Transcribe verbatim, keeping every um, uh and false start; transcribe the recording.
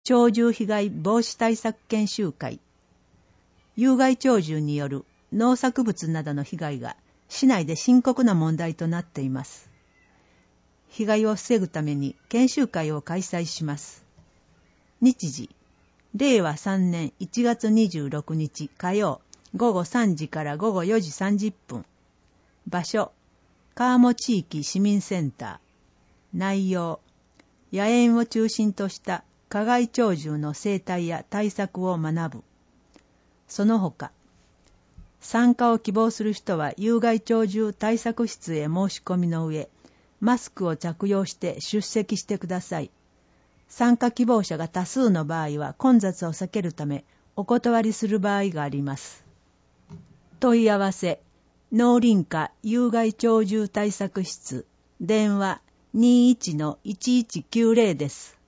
鳥獣被害防止対策研修会。有害鳥獣による農作物などの被害が市内で深刻な問題となっています。被害を防ぐために研修会を開催します。日時、れいわさんねんいちがつにじゅうろくにち火曜、ごごさんじからごごよじさんじゅっぷん。場所、川面地域市民センター。内容、野猿を中心とした加害鳥獣の生態や対策を学ぶ。その他、参加を希望する人は有害鳥獣対策室へ申し込みの上、マスクを着用して出席してください。参加希望者が多数の場合は混雑を避けるためお断りする場合があります。問い合わせ、農林課有害鳥獣対策室、電話 にじゅういちのいちいちきゅうぜろ です。